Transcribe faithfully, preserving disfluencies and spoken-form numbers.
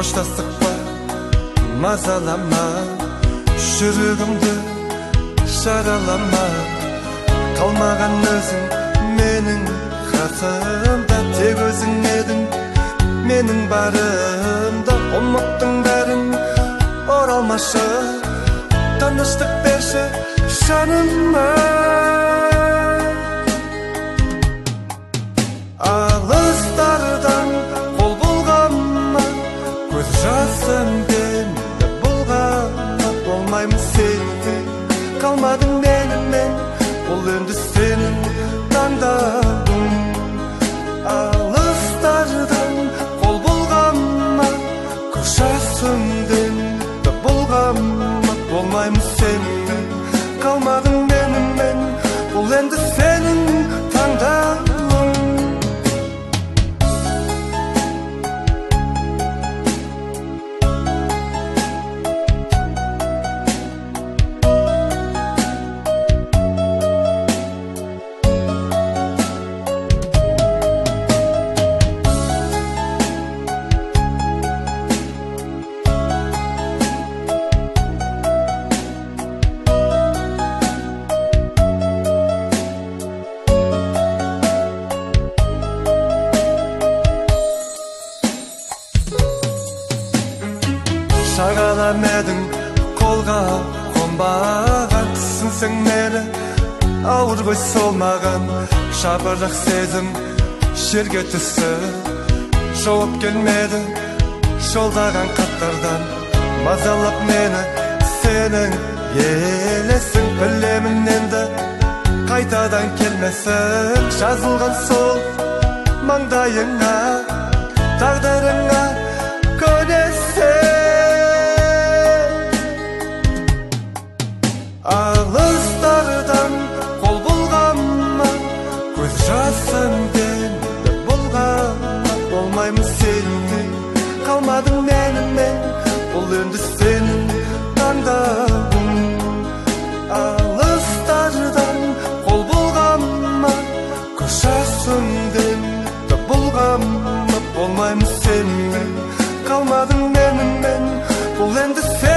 қоштастық па мазалама, жүрегімді жаралама. Қалмаған өзің менің қасымда, тек өзің едің менің барымда. Ұмыттың бәрін оралмашы, тыныштық берші жаныма. Алыстардан қол бұлғанма, көз жасыммен бұлғанма. Болмаймын сенде, қалмадың менімен, бұл енді сенің таңдауың. Алыстардан қол бұлғанма, көз жасыммен бұлғанма. Болмаймын сенде, қалмадың менімен, бұл енді сенің таңдауың. Шағаламедің қолға қонбаған, түсінсең мені ауыр ғой солмаған. Жапырақ сезім жерге түсіп, жауап келмеді жолдаған хаттардан. Мазалап мені сенің елесің, білемін енді қайтадан келмесің. Жазылған сол маңдайыңа, тағдырыңа көнесің. Алыстардан қол бұлғанма, көз жасыммен бұлғанма. Болмаймын сенде, қалмадың менімен, бұл енді сенің таңдауың. Алыстардан қол бұлғанма, көз жасыммен бұлғанма. Болмаймын сенде, қалмадың менімен, бұл енді сенің